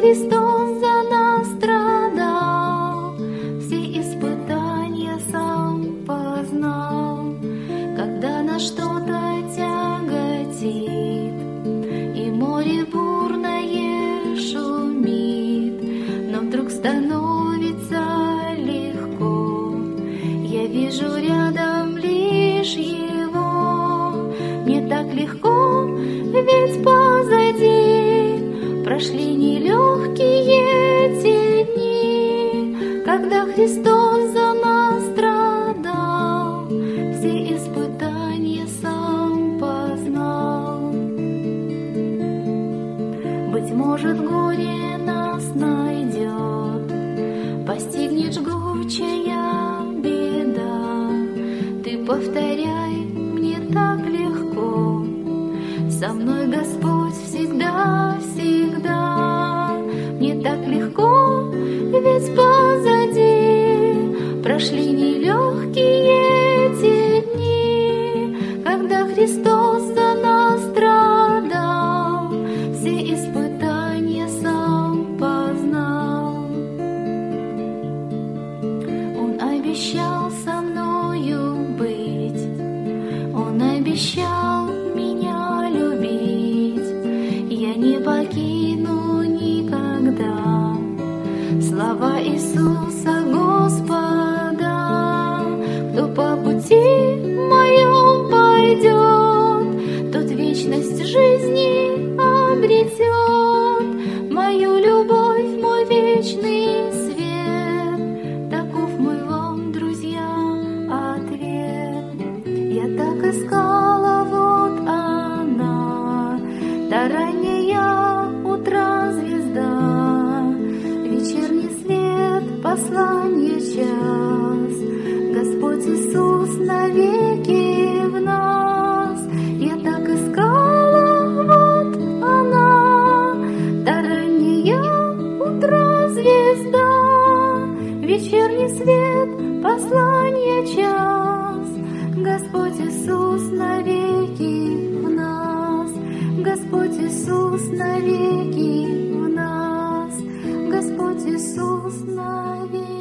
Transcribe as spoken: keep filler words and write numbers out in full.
Христос за нас страдал, все испытания сам познал. Когда нас что-то тяготит, и море бурное шумит, но вдруг становится легко. Я вижу рядом лишь Его. Мне так легко, ведь позади прошли нелегкие те дни, когда Христос за нас страдал, все испытания сам познал. Быть может, горе нас найдет, постигнет жгучая беда. Ты повторяй, мне так легко, со мной Господь всегда, всегда. Мне так легко, ведь позади прошли нелегкие те дни, когда Христос за нас страдал, все испытания сам познал. Он обещал со мною быть, Он обещал меня любить, я не покину никогда слова Иисуса Господа. Кто по пути моем пойдет, тот вечность жизни обретет. Мою любовь, мой вечный свет, таков мой вам, друзья, ответ. Я так искала, вот она, та ранняя утра звезда, вечерний свет, посланье, час, Господь Иисус навеки в нас. Я так искала, вот она, та ранняя утра звезда, вечерний свет, посланье, час, Господь Иисус навеки в нас. Господь Иисус навеки в нас. Господь Иисус навеки.